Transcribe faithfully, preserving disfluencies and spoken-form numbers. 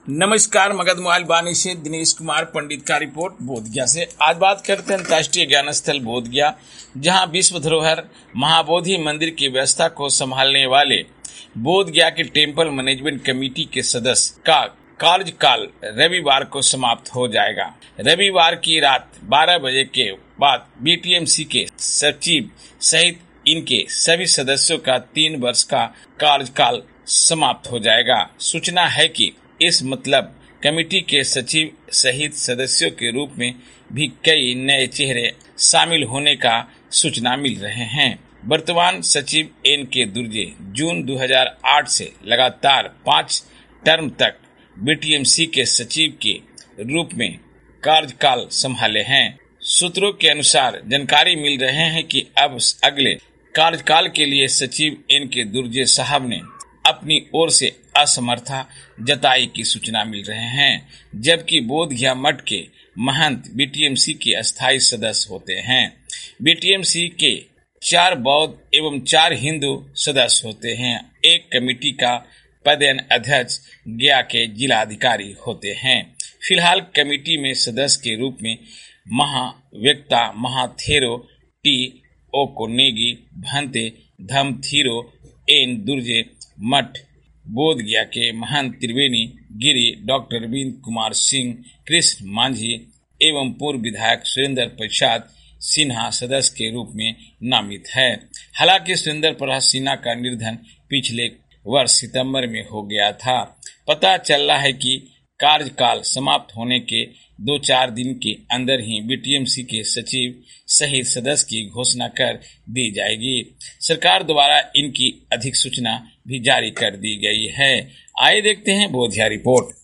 नमस्कार, मगध मोबाइल बानी से दिनेश कुमार पंडित का रिपोर्ट बोधगया से। आज बात करते हैं अंतर्राष्ट्रीय ज्ञान स्थल बोधगया, जहां विश्व धरोहर महाबोधि मंदिर की व्यवस्था को संभालने वाले बोधगया के टेम्पल मैनेजमेंट कमेटी के सदस्य का कार्यकाल रविवार को समाप्त हो जाएगा। रविवार की रात बारह बजे के बाद बीटीएमसी के सचिव सहित इनके सभी सदस्यों का तीन वर्ष का कार्यकाल समाप्त हो जाएगा। सूचना है कि इस मतलब कमेटी के सचिव सहित सदस्यों के रूप में भी कई नए चेहरे शामिल होने का सूचना मिल रहे हैं। वर्तमान सचिव एन के दुर्जे जून दो हज़ार आठ से लगातार पांच टर्म तक बीटीएमसी के सचिव के रूप में कार्यकाल संभाले हैं। सूत्रों के अनुसार जानकारी मिल रहे हैं कि अब अगले कार्यकाल के लिए सचिव एन के दुर्जे साहब ने अपनी ओर से असमर्था जताई की सूचना मिल रहे हैं, जबकि बोधगया मठ के महंत बीटीएमसी के अस्थायी सदस्य होते हैं। बीटीएमसी के चार बौद्ध एवं चार हिंदू सदस्य होते हैं। एक कमेटी का पदेन अध्यक्ष गया के जिलाधिकारी होते हैं। फिलहाल कमेटी में सदस्य के रूप में महाव्यक्ता महाथेरो टी ओकोनेगी भंते धमथीरो एन दुर्जे मठ बोधगया के महंत त्रिवेणी गिरी डॉक्टर अरविंद कुमार सिंह कृष्ण मांझी एवं पूर्व विधायक सुरेंद्र प्रसाद सिन्हा सदस्य के रूप में नामित है। हालांकि सुरेंद्र प्रसाद सिन्हा का निधन पिछले वर्ष सितंबर में हो गया था। पता चल रहा है कि कार्यकाल समाप्त होने के दो चार दिन के अंदर ही बीटीएमसी के सचिव सहित सदस्य की घोषणा कर दी जाएगी। सरकार द्वारा इनकी अधिक सूचना भी जारी कर दी गई है। आइए देखते हैं बोधगया रिपोर्ट।